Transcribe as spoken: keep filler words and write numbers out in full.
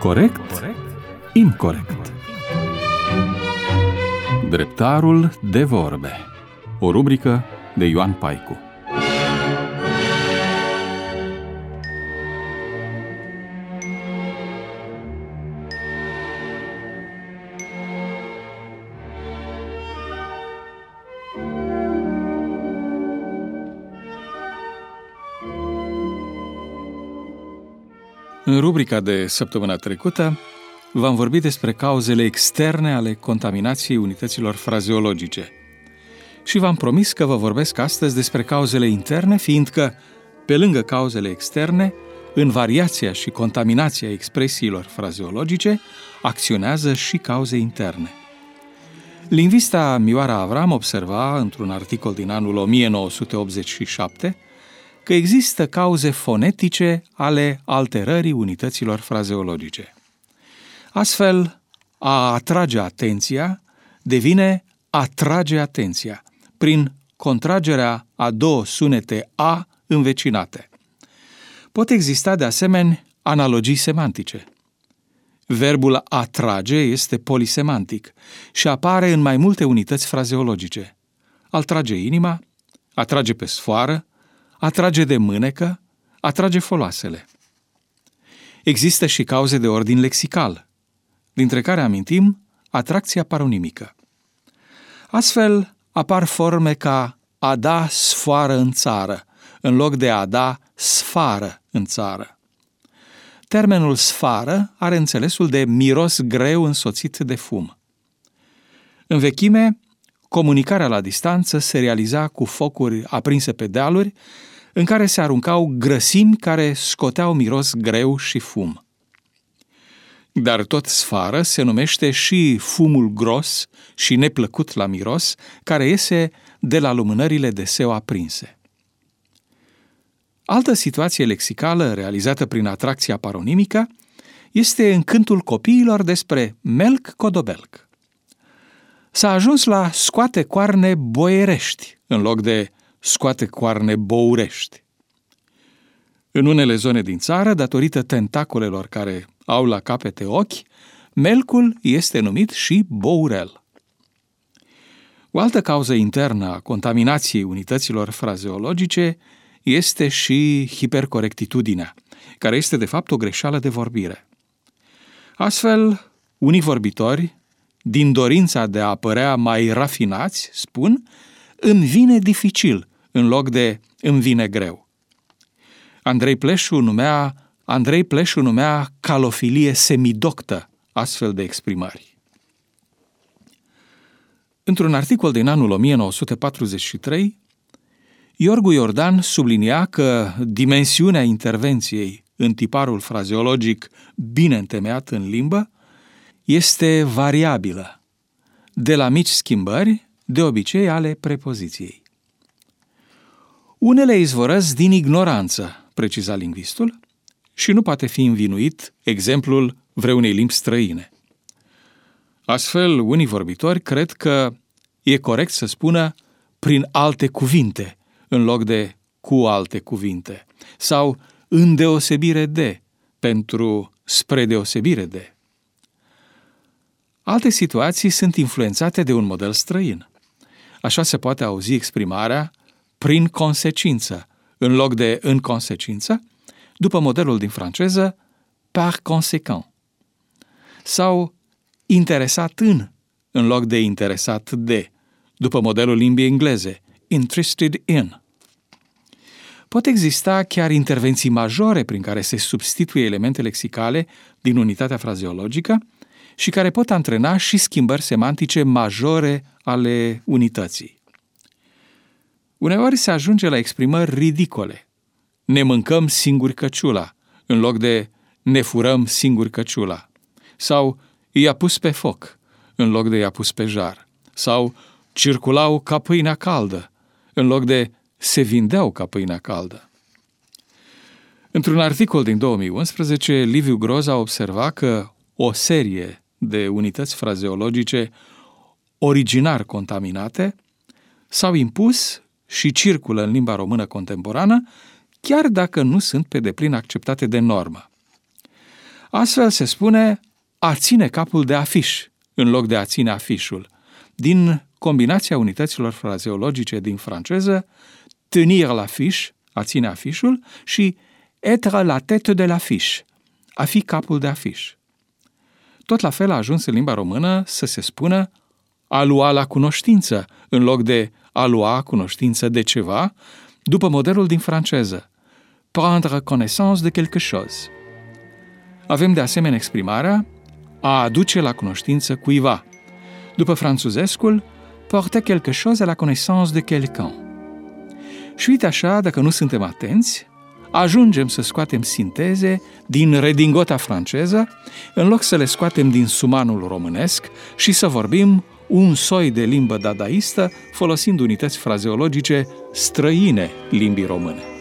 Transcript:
Corect? Incorect. Dreptarul de vorbe. O rubrică de Ioan Paicu. În rubrica de săptămâna trecută v-am vorbit despre cauzele externe ale contaminației unităților frazeologice și v-am promis că vă vorbesc astăzi despre cauzele interne, fiindcă, pe lângă cauzele externe, în variația și contaminația expresiilor frazeologice, acționează și cauze interne. Lingvista Mioara Avram observa, într-un articol din anul o mie nouă sute optzeci și șapte, că există cauze fonetice ale alterării unităților frazeologice. Astfel, a atrage atenția devine atrage atenția, prin contragerea a două sunete A învecinate. Pot exista de asemenea analogii semantice. Verbul atrage este polisemantic și apare în mai multe unități frazeologice. Atrage inima, atrage pe sfoară, atrage de mânecă, atrage foloasele. Există și cauze de ordin lexical, dintre care amintim atracția paronimică. Astfel apar forme ca a da sfoară în țară, în loc de a da sfară în țară. Termenul sfară are înțelesul de miros greu însoțit de fum. În vechime, comunicarea la distanță se realiza cu focuri aprinse pe dealuri, în care se aruncau grăsimi care scoteau miros greu și fum. Dar tot sfară se numește și fumul gros și neplăcut la miros, care iese de la lumânările de seu aprinse. Altă situație lexicală realizată prin atracția paronimică este în cântul copiilor despre melc codobelc. S-a ajuns la scoate coarne boierești, în loc de scoate coarne bourești. În unele zone din țară, datorită tentacolelor care au la capete ochi, melcul este numit și bourel. O altă cauză internă a contaminației unităților frazeologice este și hipercorectitudinea, care este de fapt o greșeală de vorbire. Astfel, unii vorbitori, din dorința de a părea mai rafinați, spun îmi vine dificil, în loc de îmi vine greu. Andrei Pleșu numea, Andrei Pleșu numea calofilie semidoctă astfel de exprimări. Într-un articol din anul o mie nouă sute patruzeci și trei, Iorgu Iordan sublinia că dimensiunea intervenției în tiparul frazeologic bine întemeiat în limbă este variabilă, de la mici schimbări, de obicei ale prepoziției. Unele izvorăsc din ignoranță, preciza lingvistul, și nu poate fi învinuit exemplul vreunei limbi străine. Astfel, unii vorbitori cred că e corect să spună prin alte cuvinte, în loc de cu alte cuvinte, sau în deosebire de, pentru spre deosebire de. Alte situații sunt influențate de un model străin. Așa se poate auzi exprimarea prin consecință, în loc de în consecință, după modelul din franceză par conséquent. Sau interesat în, în loc de interesat de, după modelul limbii engleze, interested in. Pot exista chiar intervenții majore prin care se substituie elemente lexicale din unitatea frazeologică și care pot antrena și schimbări semantice majore ale unității. Uneori se ajunge la exprimări ridicole. Ne mâncăm singuri căciula, în loc de ne furăm singuri căciula. Sau i-a pus pe foc, în loc de i-a pus pe jar. Sau circulau ca pâinea caldă, în loc de se vindeau ca pâinea caldă. Într-un articol din două mii unsprezece, Liviu Groz a observat că o serie de unități frazeologice originar contaminate s-au impus și circulă în limba română contemporană, chiar dacă nu sunt pe deplin acceptate de normă. Astfel se spune a ține capul de afiș, în loc de a ține afișul, din combinația unităților frazeologice din franceză, tenir l'affiche, a ține afișul, și être la tête de l'affiche, a fi capul de afiș. Tot la fel a ajuns în limba română să se spună a lua la cunoștință, în loc de a lua cunoștință de ceva, după modelul din franceză, prendre connaissance de quelque chose. Avem de asemenea exprimarea a aduce la cunoștință cuiva, după franțuzescul porter quelque chose à la connaissance de quelqu'un. Și uite așa, dacă nu suntem atenți, ajungem să scoatem sinteze din redingota franceză, în loc să le scoatem din sumanul românesc și să vorbim un soi de limbă dadaistă folosind unități frazeologice străine limbii române.